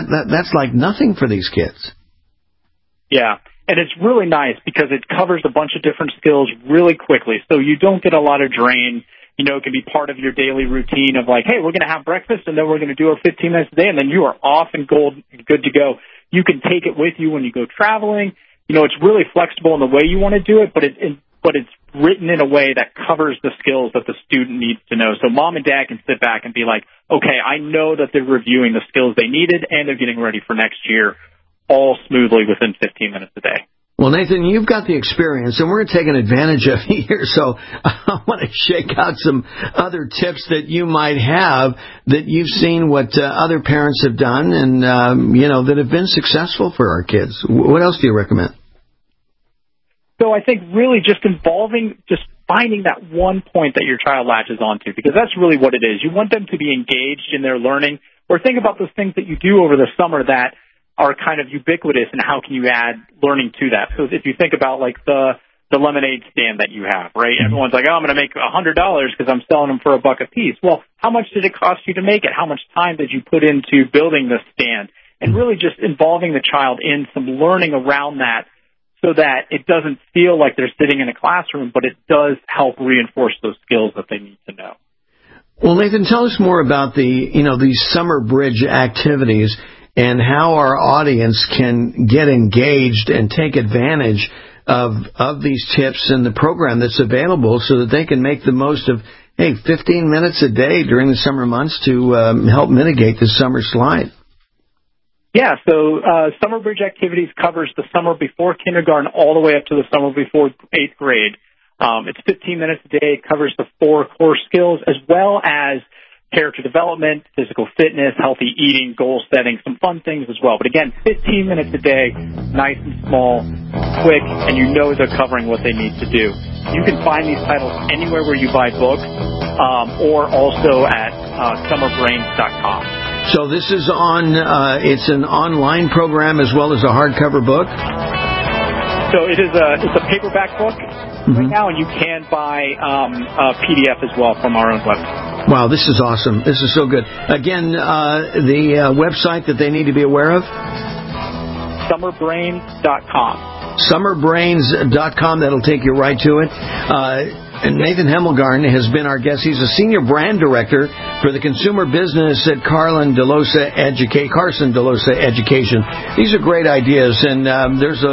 nothing for these kids. Yeah. And it's really nice because it covers a bunch of different skills really quickly. So you don't get a lot of drain. It can be part of your daily routine of like, hey, we're going to have breakfast and then we're going to do our 15 minutes a day, and then you are off and good to go. You can take it with you when you go traveling. it's really flexible in the way you want to do it, but it's written in a way that covers the skills that the student needs to know. So mom and dad can sit back and be like, okay, I know that they're reviewing the skills they needed and they're getting ready for next year all smoothly within 15 minutes a day. Well, Nathan, you've got the experience, and we're taking advantage of you here, so I want to shake out some other tips that you might have that you've seen what other parents have done and, that have been successful for our kids. What else do you recommend? So I think really just finding that one point that your child latches onto, because that's really what it is. You want them to be engaged in their learning, or think about those things that you do over the summer that are kind of ubiquitous, and how can you add learning to that? So if you think about like the lemonade stand that you have, right? Everyone's like, I'm going to make $100 because I'm selling them for $1 a piece. Well, how much did it cost you to make it? How much time did you put into building this stand? And really just involving the child in some learning around that so that it doesn't feel like they're sitting in a classroom, but it does help reinforce those skills that they need to know. Well, Nathan, tell us more about these summer bridge activities and how our audience can get engaged and take advantage of these tips and the program that's available so that they can make the most of, 15 minutes a day during the summer months to help mitigate the summer slide. Yeah, so Summer Bridge Activities covers the summer before kindergarten all the way up to the summer before 8th grade. It's 15 minutes a day. It covers the 4 core skills as well as character development, physical fitness, healthy eating, goal setting, some fun things as well. But again, 15 minutes a day, nice and small, quick, and they're covering what they need to do. You can find these titles anywhere where you buy books, or also at summerbrains.com. So this is it's an online program as well as a hardcover book? So it's a paperback book right now, and you can buy a PDF as well from our own website. Wow, this is awesome. This is so good. Again, the website that they need to be aware of? Summerbrains.com. Summerbrains.com. That'll take you right to it. And Nathan Hemmelgarn has been our guest. He's a senior brand director for the consumer business at Carson DeLosa Education. These are great ideas, and there's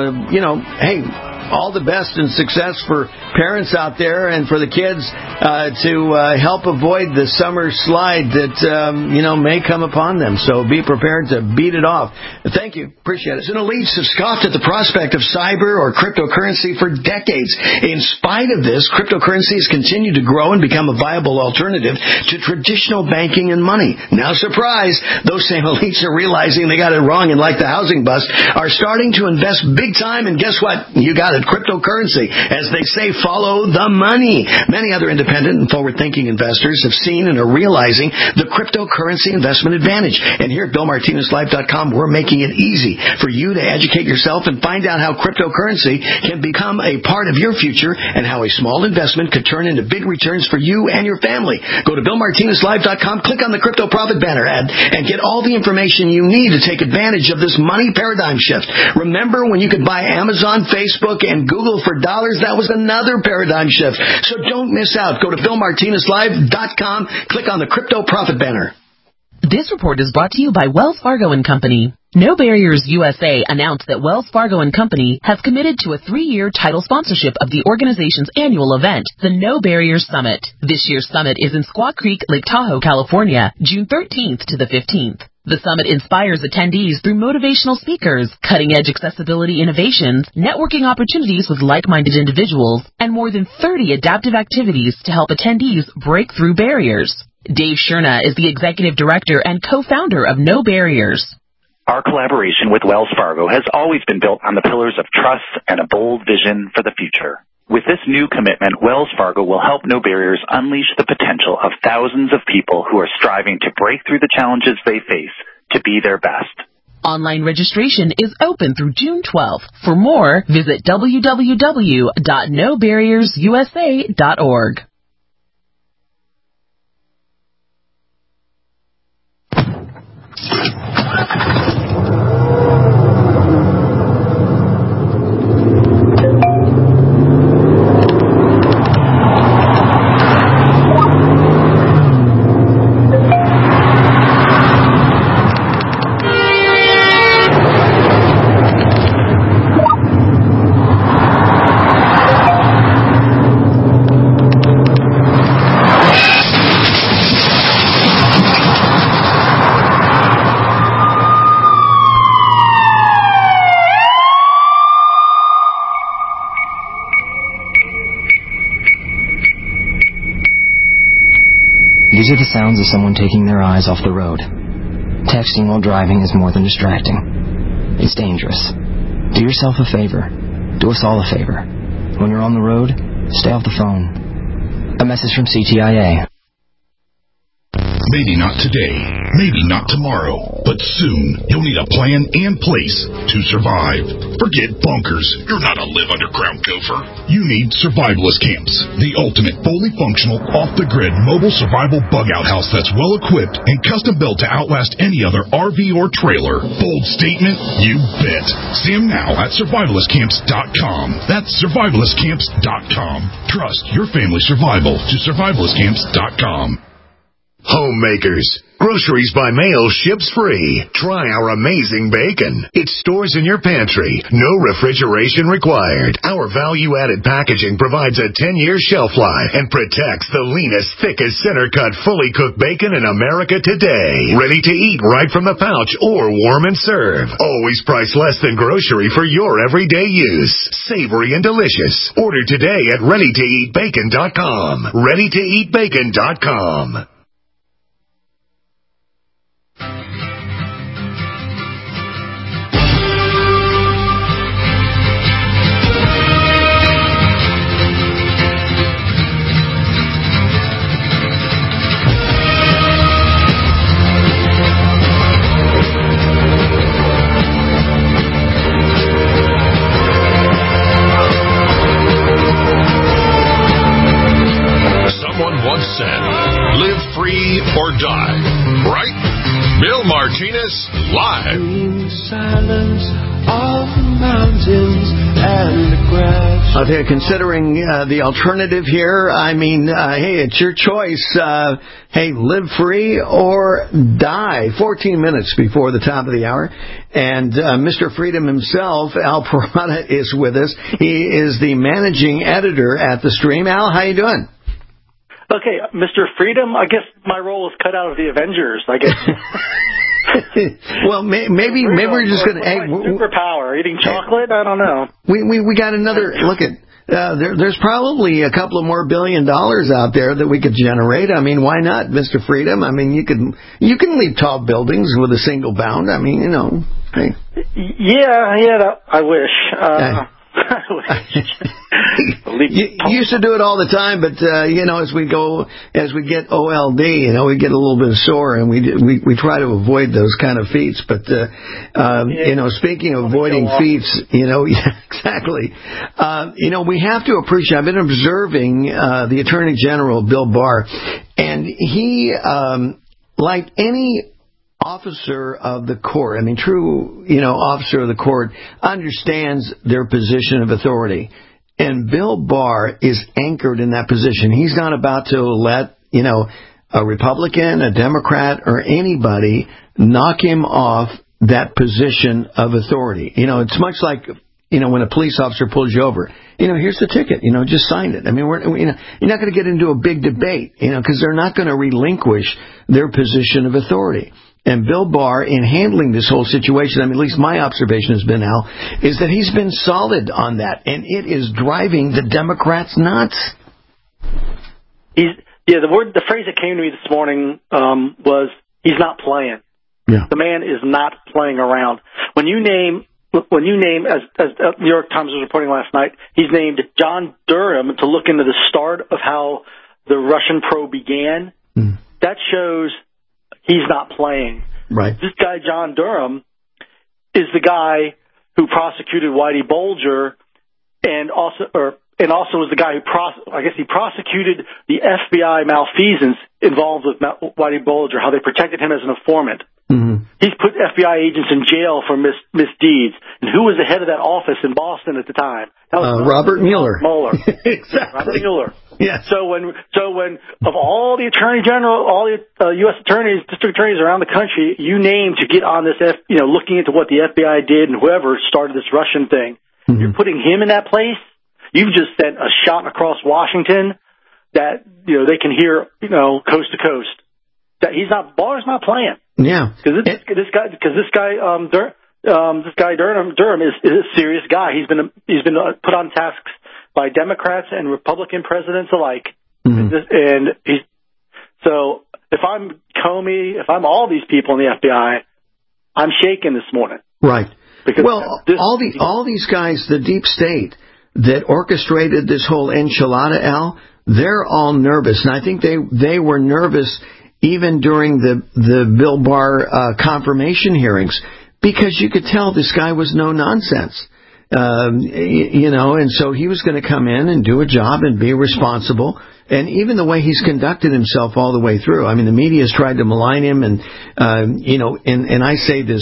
all the best and success for parents out there and for the kids to help avoid the summer slide that may come upon them. So be prepared to beat it off. Thank you. Appreciate it. Elites have scoffed at the prospect of cyber or cryptocurrency for decades. In spite of this, cryptocurrencies continue to grow and become a viable alternative to traditional banking and money. Now, surprise, those same elites are realizing they got it wrong, and like the housing bust, are starting to invest big time. And guess what? You got it. Cryptocurrency. As they say, follow the money. Many other independent and forward-thinking investors have seen and are realizing the cryptocurrency investment advantage. And here at BillMartinezLive.com, we're making it easy for you to educate yourself and find out how cryptocurrency can become a part of your future and how a small investment could turn into big returns for you and your family. Go to BillMartinezLive.com, click on the Crypto Profit banner ad, and get all the information you need to take advantage of this money paradigm shift. Remember when you could buy Amazon, Facebook, and Google for dollars? That was another paradigm shift. So don't miss out. Go to BillMartinezLive.com. Click on the Crypto Profit banner. This report is brought to you by Wells Fargo & Company. No Barriers USA announced that Wells Fargo & Company has committed to a 3-year title sponsorship of the organization's annual event, the No Barriers Summit. This year's summit is in Squaw Creek, Lake Tahoe, California, June 13th to the 15th. The summit inspires attendees through motivational speakers, cutting-edge accessibility innovations, networking opportunities with like-minded individuals, and more than 30 adaptive activities to help attendees break through barriers. Dave Sherna is the executive director and co-founder of No Barriers. Our collaboration with Wells Fargo has always been built on the pillars of trust and a bold vision for the future. With this new commitment, Wells Fargo will help No Barriers unleash the potential of thousands of people who are striving to break through the challenges they face to be their best. Online registration is open through June 12th. For more, visit www.nobarriersusa.org. These are the sounds of someone taking their eyes off the road. Texting while driving is more than distracting. It's dangerous. Do yourself a favor. Do us all a favor. When you're on the road, stay off the phone. A message from CTIA. Maybe not today, maybe not tomorrow, but soon you'll need a plan and place to survive. Forget bunkers. You're not a live underground gopher. You need Survivalist Camps, the ultimate fully functional, off-the-grid mobile survival bug-out house that's well-equipped and custom-built to outlast any other RV or trailer. Bold statement? You bet. See them now at survivalistcamps.com. That's survivalistcamps.com. Trust your family's survival to survivalistcamps.com. Homemakers. Groceries by mail ships free. Try our amazing bacon. It stores in your pantry. No refrigeration required. Our value-added packaging provides a 10-year shelf life and protects the leanest, thickest, center-cut, fully cooked bacon in America today. Ready to eat right from the pouch or warm and serve. Always priced less than grocery for your everyday use. Savory and delicious. Order today at ReadyToEatBacon.com. ReadyToEatBacon.com. Live free or die, right? Bill Martinez live. Silence of the mountains and the grass. I'll tell you, considering the alternative here, I mean, hey, it's your choice. Hey, live free or die. 14 minutes before the top of the hour. And Mr. Freedom himself, Al Parada, is with us. He is the managing editor at The Stream. Al, how you doing? Okay, Mr. Freedom, I guess my role is cut out of the Avengers, I guess. Well, maybe we're just going to... Hey, superpower, eating chocolate? I don't know. We got another... Look at... there's probably a couple of more $1 billion out there that we could generate. I mean, why not, Mr. Freedom? I mean, you can leap tall buildings with a single bound. I mean, you know. Hey. Yeah, I wish. You used to do it all the time, but you know, as we get OLD, you know, we get a little bit sore, and we try to avoid those kind of feats. But you know, speaking of avoiding feats, you know, yeah, exactly. You know, we have to appreciate. I've been observing the Attorney General, Bill Barr, and he, like any officer of the court, I mean, true, you know, officer of the court, understands their position of authority. And Bill Barr is anchored in that position. He's not about to let, you know, a Republican, a Democrat, or anybody knock him off that position of authority. You know, it's much like, you know, when a police officer pulls you over. You know, here's the ticket. You know, just sign it. I mean, you know, you're not going to get into a big debate, you know, because they're not going to relinquish their position of authority. And Bill Barr, in handling this whole situation, I mean, at least my observation has been, Al, is that he's been solid on that, and it is driving the Democrats nuts. The phrase that came to me this morning was, he's not playing. Yeah. The man is not playing around. When you name, as the New York Times was reporting last night, he's named John Durham to look into the start of how the Russian probe began. That shows he's not playing. Right. This guy, John Durham, is the guy who prosecuted Whitey Bulger and also was the guy who prosecuted the FBI malfeasance involved with Whitey Bulger, how they protected him as an informant. Mm-hmm. He's put FBI agents in jail for misdeeds. And who was the head of that office in Boston at the time? That was Robert Mueller. Exactly. Robert Mueller. Yeah. So when of all the attorney general, all the U.S. attorneys, district attorneys around the country, you name to get on this, looking into what the FBI did and whoever started this Russian thing, you're putting him in that place. You've just sent a shot across Washington that they can hear, coast to coast. That Barr's not playing. Yeah. Because this guy Durham is a serious guy. He's been put on tasks by Democrats and Republican presidents alike. Mm-hmm. And if I'm Comey, if I'm all these people in the FBI, I'm shaking this morning. Right. Because all these guys, the deep state that orchestrated this whole enchilada, Al, they're all nervous, and I think they were nervous even during the Bill Barr confirmation hearings, because you could tell this guy was no nonsense. And so he was going to come in and do a job and be responsible. And even the way he's conducted himself all the way through. I mean, the media has tried to malign him, and and I say this,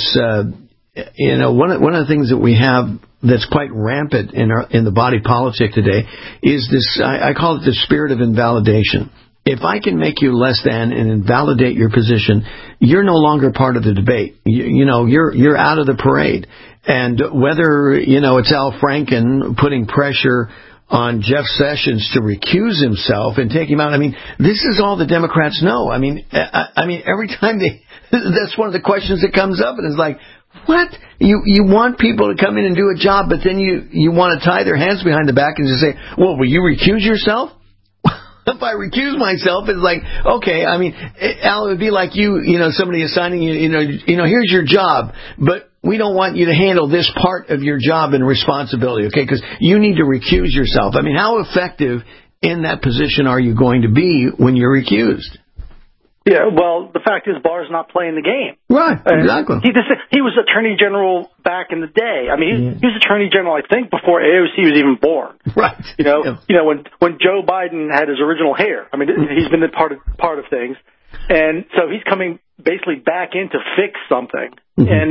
one of the things that we have that's quite rampant in the body politic today is this. I call it the spirit of invalidation. If I can make you less than and invalidate your position, you're no longer part of the debate. You're out of the parade. And whether it's Al Franken putting pressure on Jeff Sessions to recuse himself and take him out. I mean, this is all the Democrats know. I mean, every time that's one of the questions that comes up, and it's like, what? You want people to come in and do a job, but then you want to tie their hands behind the back and just say, well, will you recuse yourself? If I recuse myself, it's like, okay, I mean, Al, it would be like somebody assigning you, here's your job, but we don't want you to handle this part of your job and responsibility, okay, because you need to recuse yourself. I mean, how effective in that position are you going to be when you're recused? Yeah, well, the fact is Barr's not playing the game. Right, exactly. He was Attorney General back in the day. I mean, he was Attorney General, I think, before AOC was even born. Right. When Joe Biden had his original hair. I mean, he's been a part of things. And so he's coming basically back in to fix something. Mm-hmm.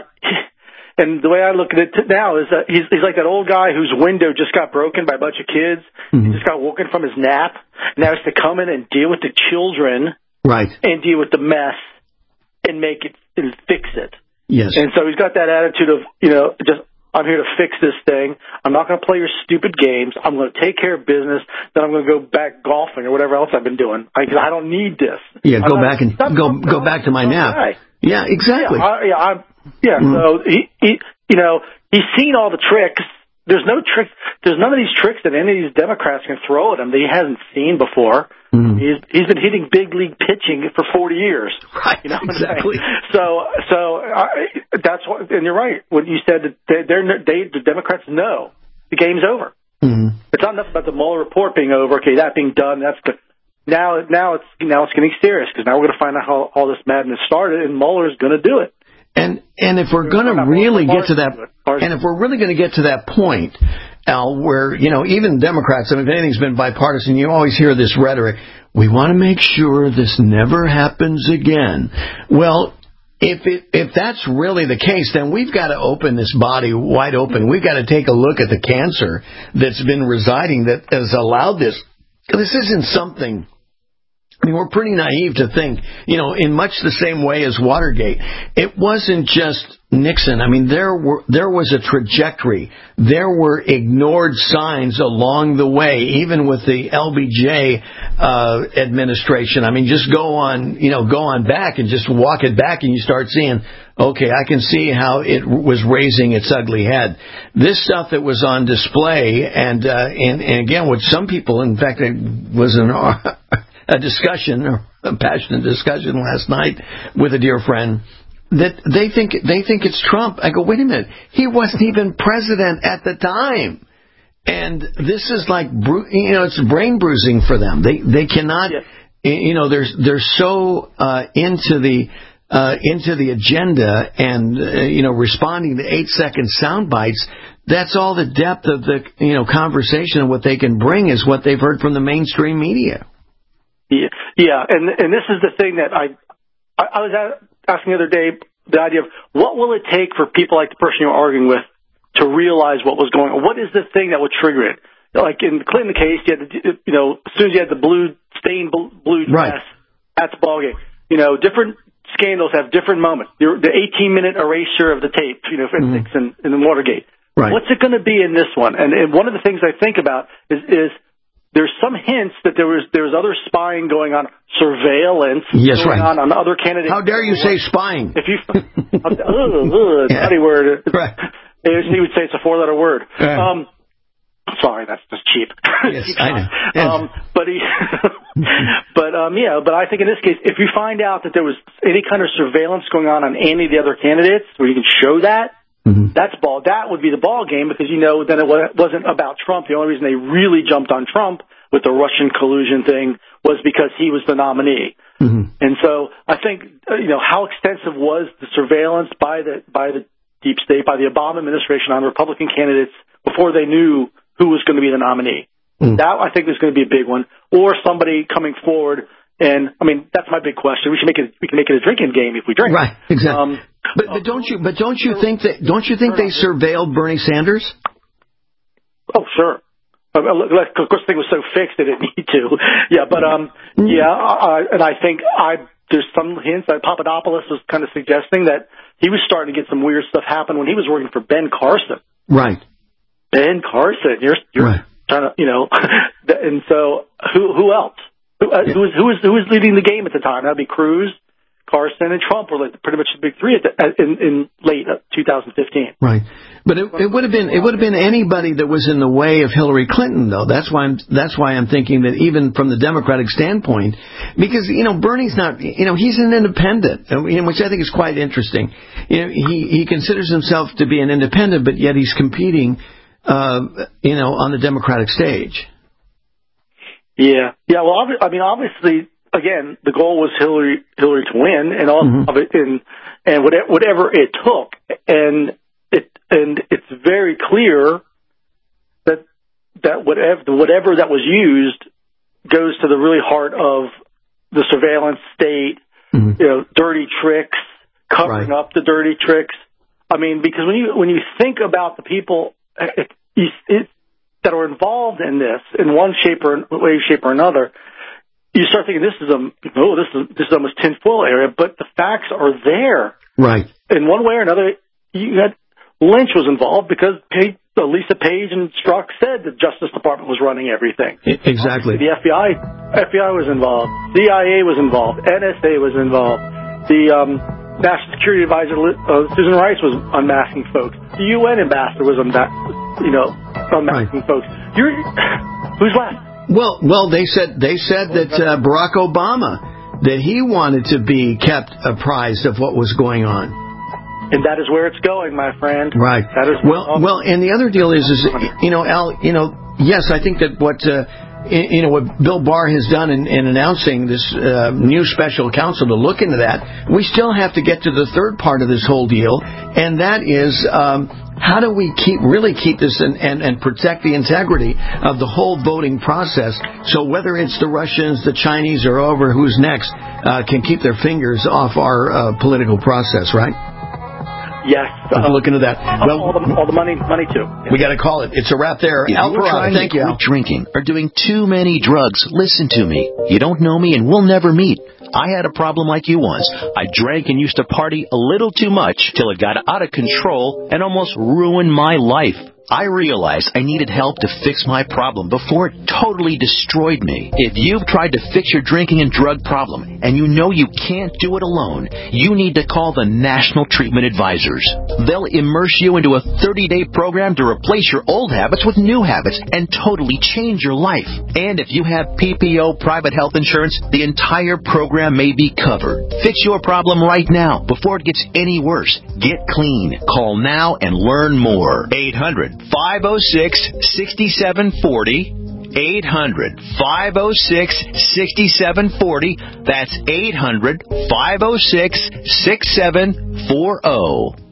And the way I look at it now is that he's like that old guy whose window just got broken by a bunch of kids. Mm-hmm. He just got woken from his nap. Now has to come in and deal with the children. Right. And deal with the mess and make it and fix it. Yes. And so he's got that attitude of, I'm here to fix this thing. I'm not going to play your stupid games. I'm going to take care of business. Then I'm going to go back golfing or whatever else I've been doing. I don't need this. Yeah, go back to my nap. Guy. Yeah, exactly. So he's seen all the tricks. There's no tricks. There's none of these tricks that any of these Democrats can throw at him that he hasn't seen before. Mm. He's been hitting big league pitching for 40 years. Right. Exactly. So that's what. And you're right when you said that the Democrats know the game's over. Mm-hmm. It's not enough about the Mueller report being over. Okay, that being done. That's good. Now it's getting serious because now we're going to find out how all this madness started, and Mueller's going to do it. And if we're going to really get to that, and if we're really going to get to that point, Al, where even Democrats, I mean, if anything's been bipartisan, you always hear this rhetoric: we want to make sure this never happens again. Well, if that's really the case, then we've got to open this body wide open. We've got to take a look at the cancer that's been residing that has allowed this. This isn't something. I mean, we're pretty naive to think, in much the same way as Watergate. It wasn't just Nixon. I mean, there was a trajectory. There were ignored signs along the way, even with the LBJ administration. I mean, just go on back and just walk it back, and you start seeing, okay, I can see how it was raising its ugly head. This stuff that was on display, and again, what some people, in fact, it was a discussion, or a passionate discussion last night with a dear friend, that they think it's Trump. I go, wait a minute, he wasn't even president at the time, and this is like it's brain bruising for them. They cannot, they're so into the agenda and responding to 8-second sound bites. That's all the depth of the conversation, and what they can bring is what they've heard from the mainstream media. Yeah, and this is the thing that I was asking the other day, the idea of what will it take for people like the person you're arguing with to realize what was going on? What is the thing that would trigger it? Like in the Clinton case, you had as soon as you had the stained blue dress, right, that's the ballgame. Different scandals have different moments. The 18-minute erasure of the tape, for Nixon in the Watergate. Right. What's it going to be in this one? And one of the things I think about is there's some hints that there was other spying going on, surveillance going on other candidates. How dare you say spying? If you, naughty word. Right. He would say it's a 4-letter word. Sorry, that's just cheap. Yes, I know. Yes. But I think in this case, if you find out that there was any kind of surveillance going on any of the other candidates, where you can show that, that would be the ball game, because then it wasn't about Trump. The only reason they really jumped on Trump with the Russian collusion thing was because he was the nominee. And so I think how extensive was the surveillance by the deep state, by the Obama administration on Republican candidates before they knew who was going to be the nominee. That, I think, is going to be a big one. Or somebody coming forward, and that's my big question. We can make it a drinking game if we drink. Right, exactly. But don't you think they surveilled Bernie Sanders? Oh, sure. Of course, the thing was so fixed they didn't need to. Yeah, but and I think there's some hints that Papadopoulos was kind of suggesting that he was starting to get some weird stuff happen when he was working for Ben Carson. Right. Ben Carson, you're right. Trying to, and so who else? Who was leading the game at the time? That'd be Cruz, Carson, and Trump were pretty much the big three in late 2015. Right, but it would have been anybody that was in the way of Hillary Clinton, though. That's why I'm thinking that even from the Democratic standpoint, because Bernie's not, he's an independent, which I think is quite interesting. He considers himself to be an independent, but yet he's competing, on the Democratic stage. Yeah. Well, obviously, again, the goal was Hillary to win, and all of it, and whatever it took, and it's very clear that whatever that was used goes to the really heart of the surveillance state, dirty tricks, covering up the dirty tricks. Because when you think about the people that are involved in this in one shape or another, you start thinking this is almost tinfoil area, but the facts are there. Right. In one way or another, you had Lynch was involved because Lisa Page and Strzok said the Justice Department was running everything. Exactly. The FBI was involved. CIA was involved. NSA was involved. The National Security Advisor Susan Rice was unmasking folks. The UN ambassador was unmasking folks. Who's left? Well, they said that Barack Obama, that he wanted to be kept apprised of what was going on. And that is where it's going, my friend. Right. That is well, and the other deal is Al, yes, I think that what Bill Barr has done in announcing this new special counsel to look into that, we still have to get to the third part of this whole deal, and that is how do we keep this and protect the integrity of the whole voting process, so whether it's the Russians, the Chinese, or who's next, can keep their fingers off our political process, right? Yes. Look into that. Well, all the money too. We got to call it. It's a wrap there. If Al you're Parada, trying thank to you, quit Al. drinking or doing too many drugs, listen to me. You don't know me and we'll never meet. I had a problem like you once. I drank and used to party a little too much till it got out of control and almost ruined my life. I realized I needed help to fix my problem before it totally destroyed me. If you've tried to fix your drinking and drug problem and you know you can't do it alone, you need to call the National Treatment Advisors. They'll immerse you into a 30-day program to replace your old habits with new habits and totally change your life. And if you have PPO private health insurance, the entire program may be covered. Fix your problem right now before it gets any worse. Get clean. Call now and learn more. 800-506-6740. 800-506-6740. That's 800-506-6740.